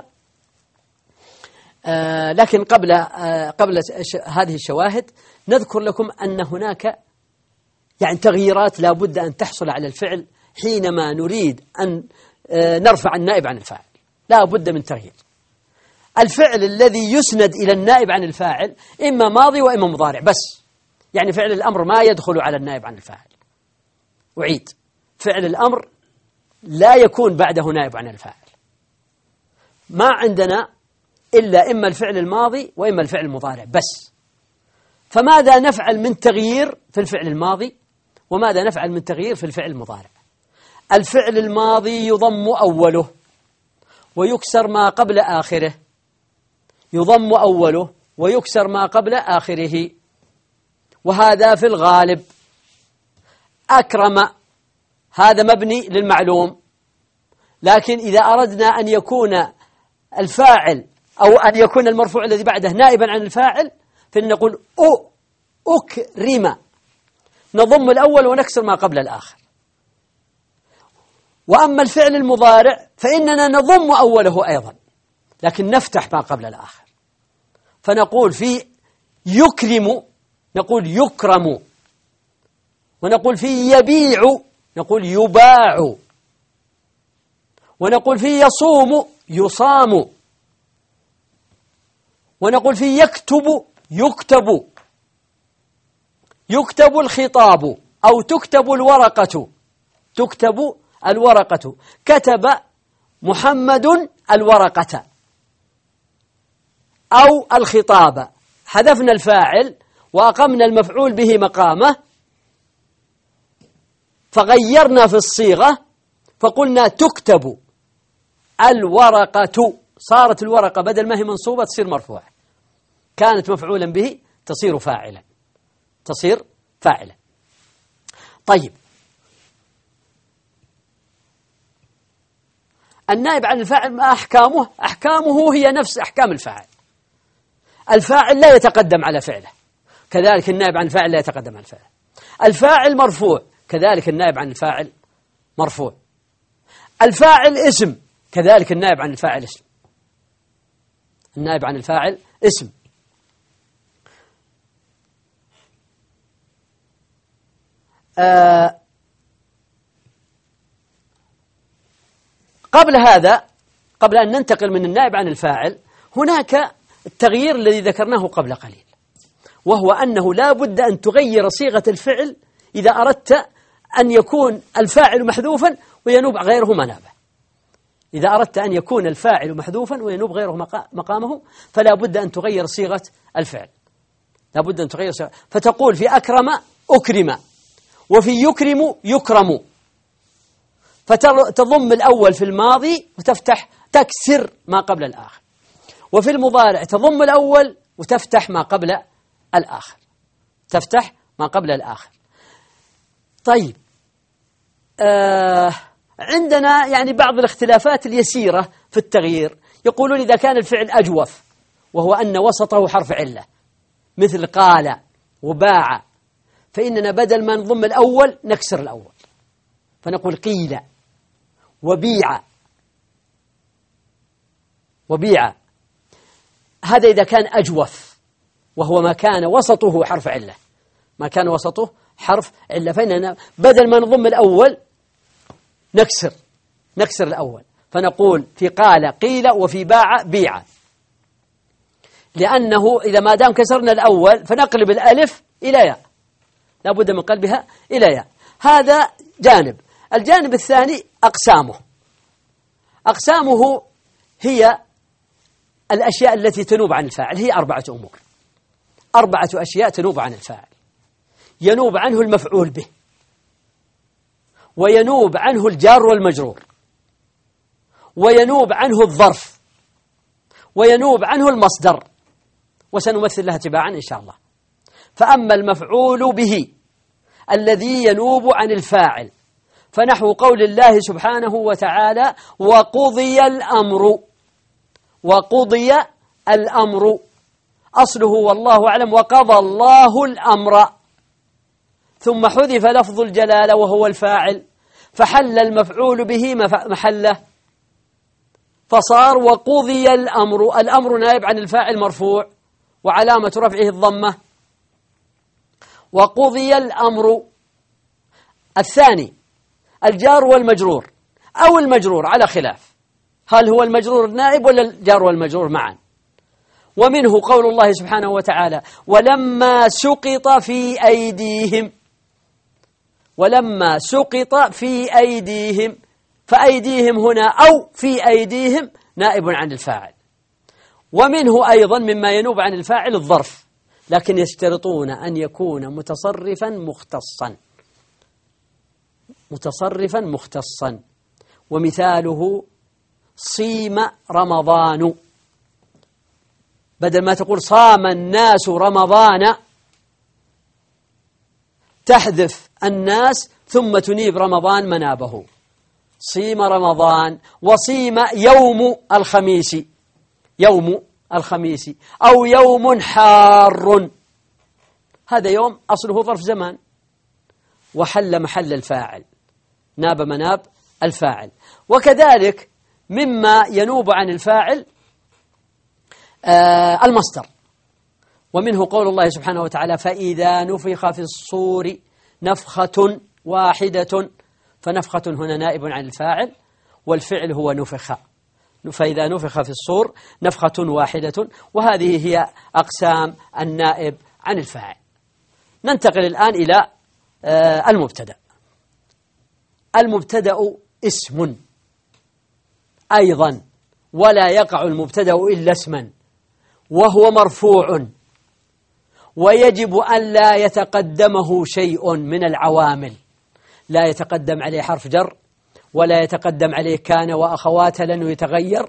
آه لكن قبل آه قبل هذه الشواهد نذكر لكم أن هناك يعني تغييرات لا بد أن تحصل على الفعل حينما نريد أن آه نرفع النائب عن الفاعل، لا بد من تغيير. الفعل الذي يسند إلى النائب عن الفاعل إما ماضي وإما مضارع بس، يعني فعل الأمر ما يدخل على النائب عن الفاعل. أعيد، فعل الأمر لا يكون بعده نائب عن الفاعل. ما عندنا إلا إما الفعل الماضي وإما الفعل المضارع بس. فماذا نفعل من تغيير في الفعل الماضي وماذا نفعل من تغيير في الفعل المضارع؟ الفعل الماضي يضم أوله ويكسر ما قبل آخره، يضم أوله ويكسر ما قبل آخره، وهذا في الغالب. أكرم هذا مبني للمعلوم، لكن إذا أردنا أن يكون الفاعل أو أن يكون المرفوع الذي بعده نائبا عن الفاعل فنقول أو أكرم، نضم الأول ونكسر ما قبل الآخر. وأما الفعل المضارع فإننا نضم أوله أيضا، لكن نفتح ما قبل الآخر، فنقول في يكرم نقول يكرم، ونقول في يبيع نقول يباع، ونقول في يصوم يصام، ونقول في يكتب يكتب، يكتب الخطاب أو تكتب الورقة، تكتب الورقة، كتب محمد الورقة أو الخطاب، حذفنا الفاعل وأقمنا المفعول به مقامه، فغيرنا في الصيغة فقلنا تكتب الورقة، صارت الورقة بدل ما هي منصوبة تصير مرفوعة، كانت مفعولا به تصير فاعلا، تصير فاعلا. طيب، النائب عن الفاعل ما أحكامه؟ أحكامه هي نفس أحكام الفاعل. الفاعل لا يتقدم على فعله، كذلك النائب عن الفاعل لا يتقدم على فعله. الفاعل مرفوع، كذلك النائب عن الفاعل مرفوع. الفاعل اسم، كذلك النائب عن الفاعل اسم، النائب عن الفاعل اسم. آه قبل هذا، قبل أن ننتقل من النائب عن الفاعل، هناك التغيير الذي ذكرناه قبل قليل، وهو أنه لا بد أن تغير صيغة الفعل إذا أردت أن يكون الفاعل محذوفا وينوب غيره منابه. إذا أردت أن يكون الفاعل محذوفا وينوب غيره مقامه فلا بد أن تغير صيغة الفعل، لا بد أن تغير صيغة، فتقول في أكرم أكرم، وفي يكرم يكرم، فتضم الأول في الماضي وتفتح تكسر ما قبل الآخر، وفي المضارع تضم الأول وتفتح ما قبل الآخر، تفتح ما قبل الآخر. طيب، آه عندنا يعني بعض الاختلافات اليسيرة في التغيير. يقولون إذا كان الفعل أجوف، وهو أن وسطه حرف علة مثل قال وباع، فإننا بدل ما نضم الأول نكسر الأول، فنقول قيل وبيع وبيع. هذا إذا كان أجوف، وهو ما كان وسطه حرف علة، ما كان وسطه حرف علة، فإننا بدل ما نضم الأول نكسر نكسر الأول، فنقول في قال قيل وفي باع بيع، لأنه إذا ما دام كسرنا الأول فنقلب الألف إلى ياء، لا بد من قلبها إلى ياء. هذا جانب. الجانب الثاني أقسامه. أقسامه هي الأشياء التي تنوب عن الفاعل، هي أربعة أمور، أربعة أشياء تنوب عن الفاعل. ينوب عنه المفعول به، وينوب عنه الجار والمجرور، وينوب عنه الظرف، وينوب عنه المصدر، وسنمثل لها تباعا إن شاء الله. فأما المفعول به الذي ينوب عن الفاعل فنحو قول الله سبحانه وتعالى وقضي الأمر، وقضي الأمر أصله والله أعلم وقضى الله الأمر، ثم حذف لفظ الجلالة وهو الفاعل، فحل المفعول به محله، فصار وقضي الأمر. الأمر نائب عن الفاعل مرفوع وعلامة رفعه الضمة، وقضي الأمر. الثاني الجار والمجرور أو المجرور على خلاف، هل هو المجرور النائب ولا الجار والمجرور معا. ومنه قول الله سبحانه وتعالى ولما سقط في أيديهم، ولما سقط في أيديهم، فأيديهم هنا أو في أيديهم نائب عن الفاعل. ومنه أيضا مما ينوب عن الفاعل الظرف، لكن يشترطون أن يكون متصرفا مختصا، متصرفا مختصا. ومثاله صيم رمضان، بدل ما تقول صام الناس رمضان تحذف الناس ثم تنيب رمضان منابه، صيم رمضان. وصيم يوم الخميس، يوم الخميس، أو يوم حار، هذا يوم أصله ظرف زمان وحل محل الفاعل، ناب مناب الفاعل. وكذلك مما ينوب عن الفاعل آه المصدر، ومنه قول الله سبحانه وتعالى فإذا نفخ في الصور نفخة واحدة، فنفخة هنا نائب عن الفاعل، والفعل هو نفخ، فإذا نفخ في الصور نفخة واحدة، وهذه هي أقسام النائب عن الفاعل. ننتقل الآن إلى آه المبتدأ. المبتدأ اسم أيضا، ولا يقع المبتدأ إلا اسما، وهو مرفوع، ويجب أن لا يتقدمه شيء من العوامل، لا يتقدم عليه حرف جر، ولا يتقدم عليه كان وأخواتها لأنه يتغير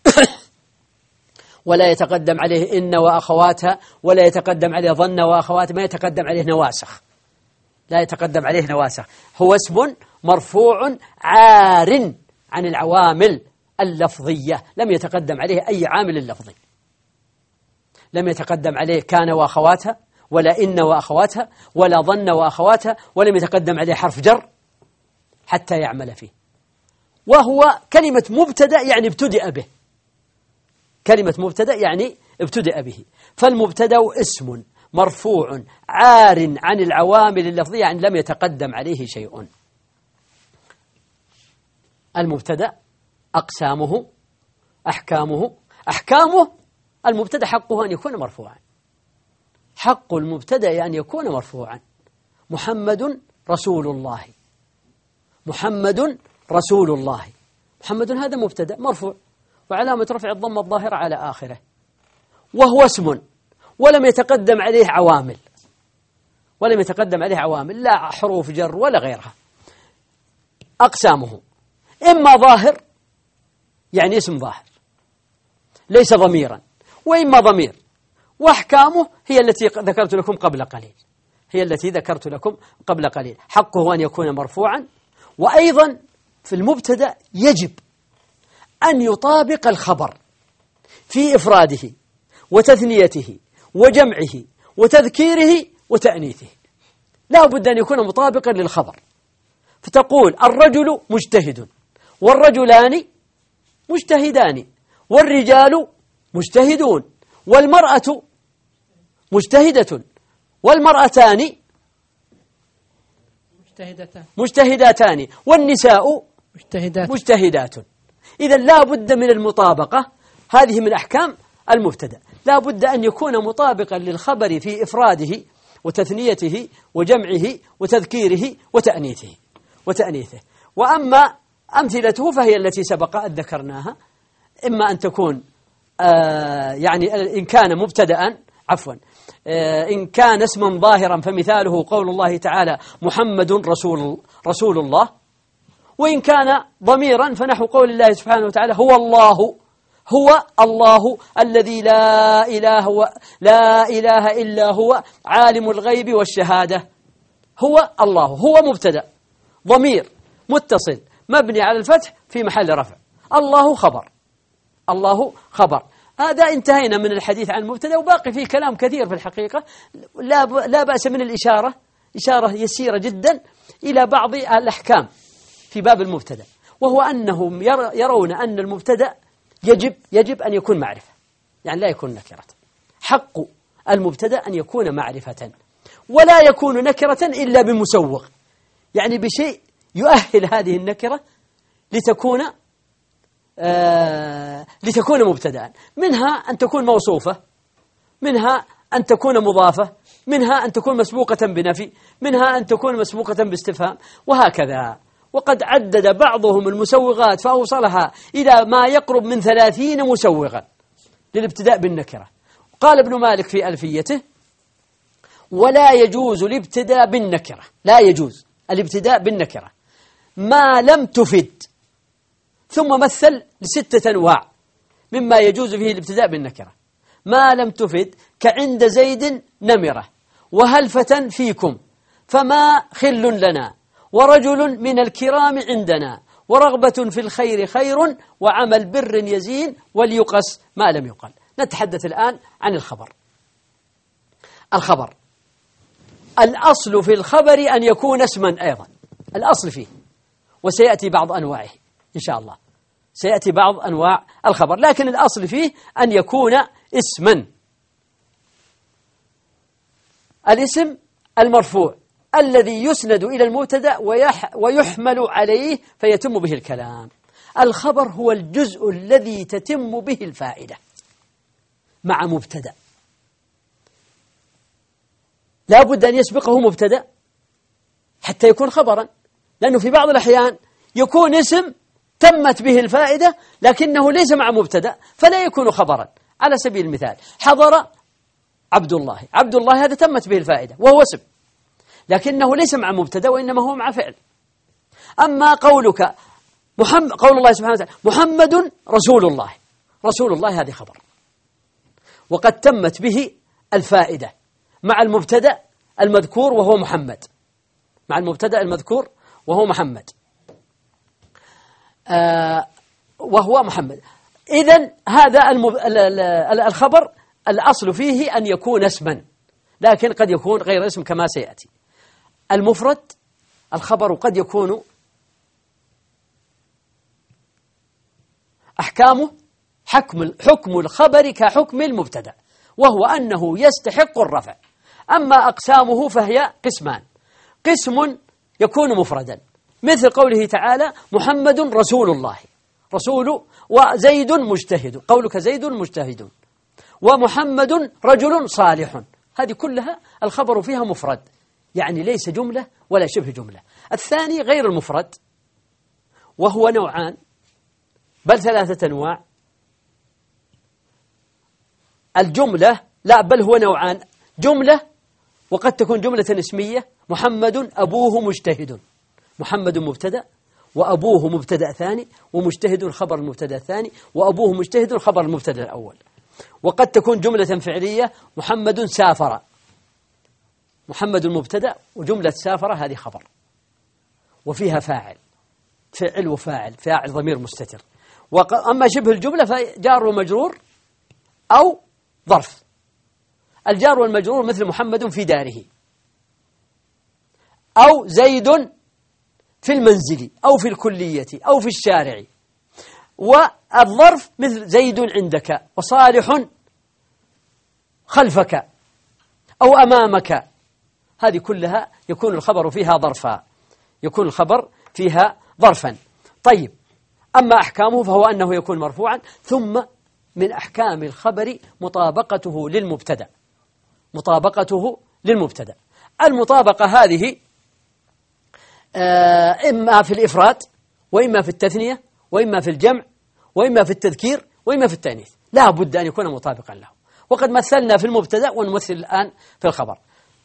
ولا يتقدم عليه إن وأخواتها، ولا يتقدم عليه ظن وأخواتها، ما يتقدم عليه نواسخ، لا يتقدم عليه نواسخ. هو اسم مرفوع عار عن العوامل اللفظية، لم يتقدم عليه أي عامل لفظي، لم يتقدم عليه كان وأخواتها، ولا إن وأخواتها، ولا ظن وأخواتها، ولم يتقدم عليه حرف جر حتى يعمل فيه. وهو كلمة مبتدأ يعني ابتدأ به، كلمة مبتدأ يعني ابتدأ به. فالمبتدأ اسم مرفوع عار عن العوامل اللفظية، يعني لم يتقدم عليه شيء. المبتدأ أقسامه أحكامه. أحكامه: المبتدأ حقه أن يكون مرفوعا، حق المبتدأ أن يكون مرفوعا. محمد رسول الله، محمد رسول الله، محمد هذا مبتدأ مرفوع، وعلامة رفع الضمة الظاهرة على آخره، وهو اسم ولم يتقدم عليه عوامل، ولم يتقدم عليه عوامل لا حروف جر ولا غيرها. أقسامه: إما ظاهر يعني اسم ظاهر ليس ضميرا، وإما ضمير. وأحكامه هي التي ذكرت لكم قبل قليل، هي التي ذكرت لكم قبل قليل. حقه أن يكون مرفوعا، وأيضا في المبتدأ يجب أن يطابق الخبر في إفراده وتثنيته وجمعه وتذكيره وتأنيثه، لا بد أن يكون مطابقا للخبر. فتقول الرجل مجتهد، والرجلان مجتهدان، والرجال مجتهدون، والمرأة مجتهدة، والمرأتان مجتهدتان مجتهداتان، والنساء مجتهدات مجتهدات. إذا لا بد من المطابقة، هذه من أحكام المبتدأ، لا بد أن يكون مطابقا للخبر في إفراده وتثنيته وجمعه وتذكيره وتأنيثه وتأنيثه. وأما أمثلته فهي التي سبق أن ذكرناها، إما أن تكون آه يعني إن كان مبتدأ عفوا آه إن كان اسما ظاهرا فمثاله قول الله تعالى محمد رسول رسول الله، وإن كان ضميرا فنحو قول الله سبحانه وتعالى هو الله، هو الله الذي لا إله و لا إله إلا هو عالم الغيب والشهادة. هو الله هو مبتدأ ضمير متصل مبني على الفتح في محل رفع، الله خبر، الله خبر. هذا انتهينا من الحديث عن المبتدأ، وباقي فيه كلام كثير في الحقيقة، لا لا بأس من الإشارة إشارة يسيرة جدا إلى بعض الأحكام في باب المبتدأ، وهو أنهم يرون أن المبتدأ يجب يجب أن يكون معرفة، يعني لا يكون نكرة. حق المبتدأ أن يكون معرفة، ولا يكون نكرة إلا بمسوغ، يعني بشيء يؤهل هذه النكرة لتكون آه لتكون مبتدأ. منها أن تكون موصوفة، منها أن تكون مضافة، منها أن تكون مسبوقة بنفي، منها أن تكون مسبوقة باستفهام، وهكذا. وقد عدد بعضهم المسوغات فأوصلها إلى ما يقرب من ثلاثين مسوغا للابتداء بالنكرة. قال ابن مالك في ألفيته: ولا يجوز الابتداء بالنكرة، لا يجوز الابتداء بالنكرة ما لم تفد، ثم مثل لستة أنواع مما يجوز فيه الابتداء بالنكرة. ما لم تفد كعند زيد نمرة، وهلفة فيكم، فما خل لنا، ورجل من الكرام عندنا، ورغبة في الخير خير، وعمل بر يزين، وليقص ما لم يقل. نتحدث الآن عن الخبر. الخبر الأصل في الخبر أن يكون اسما أيضا، الأصل فيه، وسيأتي بعض أنواعه إن شاء الله، سيأتي بعض أنواع الخبر، لكن الأصل فيه أن يكون اسما. الاسم المرفوع الذي يسند إلى المبتدأ ويحمل عليه فيتم به الكلام. الخبر هو الجزء الذي تتم به الفائدة مع مبتدأ، لا بد أن يسبقه مبتدأ حتى يكون خبرا، لأنه في بعض الأحيان يكون اسم تمت به الفائدة لكنه ليس مع مبتدأ فلا يكون خبرا. على سبيل المثال حضر عبد الله، عبد الله هذا تمت به الفائدة وهو اسم لكنه ليس مع مبتدأ وإنما هو مع فعل. أما قولك محمد، قول الله سبحانه وتعالى محمد رسول الله، رسول الله هذه خبر وقد تمت به الفائدة مع المبتدأ المذكور وهو محمد، مع المبتدأ المذكور وهو محمد آه وهو محمد. إذن هذا المب... الخبر الأصل فيه أن يكون اسما، لكن قد يكون غير اسم كما سيأتي. المفرد الخبر قد يكون أحكامه حكم حكم الخبر كحكم المبتدأ، وهو أنه يستحق الرفع. أما أقسامه فهي قسمان: قسم يكون مفردا مثل قوله تعالى محمد رسول الله، رسول، وزيد مجتهد، قولك زيد مجتهد، ومحمد رجل صالح، هذه كلها الخبر فيها مفرد، يعني ليس جملة ولا شبه جملة. الثاني غير المفرد وهو نوعان بل ثلاثة أنواع. الجملة لا بل هو نوعان: جملة وقد تكون جملة اسمية، محمد أبوه مجتهد، محمد مبتدأ وأبوه مبتدأ ثاني، ومجتهد خبر المبتدأ الثاني، وأبوه مجتهد خبر المبتدأ الأول. وقد تكون جملة فعلية: محمد سافر، محمد مبتدأ وجملة سافر هذه خبر وفيها فاعل، فعل وفاعل، فاعل ضمير مستتر. أما شبه الجملة فجار ومجرور أو ظرف. الجار والمجرور مثل محمد في داره، أو زيد في المنزل، أو في الكلية، أو في الشارع. والظرف مثل زيد عندك، وصالح خلفك أو أمامك، هذه كلها يكون الخبر فيها ظرفا، يكون الخبر فيها ظرفا. طيب، أما أحكامه فهو أنه يكون مرفوعا. ثم من أحكام الخبر مطابقته للمبتدأ، مطابقته للمبتدأ. المطابقة هذه إما في الإفراد وإما في التثنية وإما في الجمع وإما في التذكير وإما في التأنيث، لا بد أن يكون مطابقا له. وقد مثلنا في المبتدأ ونمثل الآن في الخبر.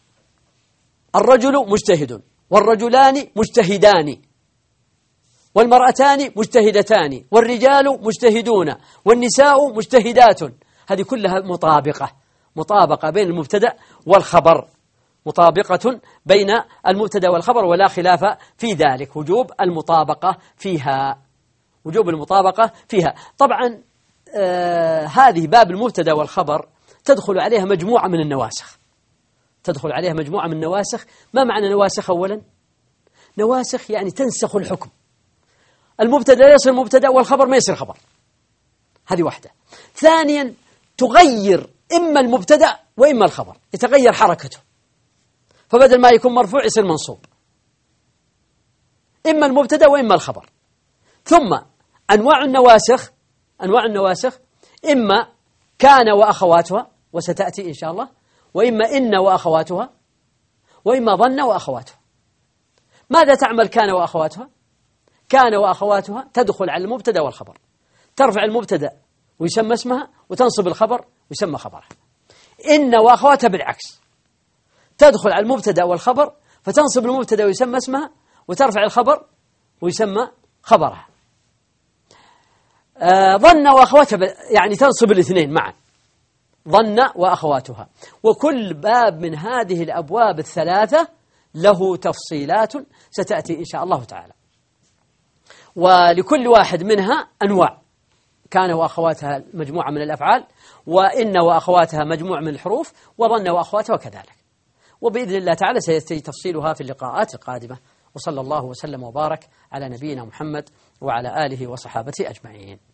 الرجل مجتهد، والرجلان مجتهدان، والمرأتان مجتهدتان، والرجال مجتهدون، والنساء مجتهدات، هذه كلها مطابقة، مطابقة بين المبتدأ والخبر، مطابقة بين المبتدأ والخبر، ولا خلاف في ذلك، وجوب المطابقة فيها، وجوب المطابقة فيها. طبعا آه هذه باب المبتدأ والخبر تدخل عليها مجموعة من النواسخ، تدخل عليها مجموعة من النواسخ. ما معنى نواسخ؟ أولا نواسخ يعني تنسخ الحكم، المبتدأ يصير مبتدأ والخبر ما يصير خبر، هذه واحدة. ثانيا تغير إما المبتدأ وإما الخبر، يتغير حركته، فبدل ما يكون مرفوع يصير منصوب، إما المبتدأ وإما الخبر. ثم أنواع النواسخ، أنواع النواسخ إما كان وأخواتها وستأتي إن شاء الله، وإما إن وأخواتها، وإما ظن وأخواتها. ماذا تعمل كان وأخواتها؟ كان وأخواتها تدخل على المبتدأ والخبر، ترفع المبتدأ ويسمى اسمها، وتنصب الخبر ويسمى خبرها. إن وأخواتها بالعكس، تدخل على المبتدأ والخبر فتنصب المبتدأ ويسمى اسمها، وترفع الخبر ويسمى خبرها. آه ظن وأخواتها يعني تنصب الاثنين معا، ظن وأخواتها. وكل باب من هذه الأبواب الثلاثة له تفصيلات ستأتي إن شاء الله تعالى، ولكل واحد منها أنواع. كان وأخواتها مجموعة من الأفعال، وإن وأخواتها مجموعة من الحروف، وظن وأخواتها وكذلك. وبإذن الله تعالى سيأتي تفصيلها في اللقاءات القادمة. وصلى الله وسلم وبارك على نبينا محمد وعلى آله وصحابته أجمعين.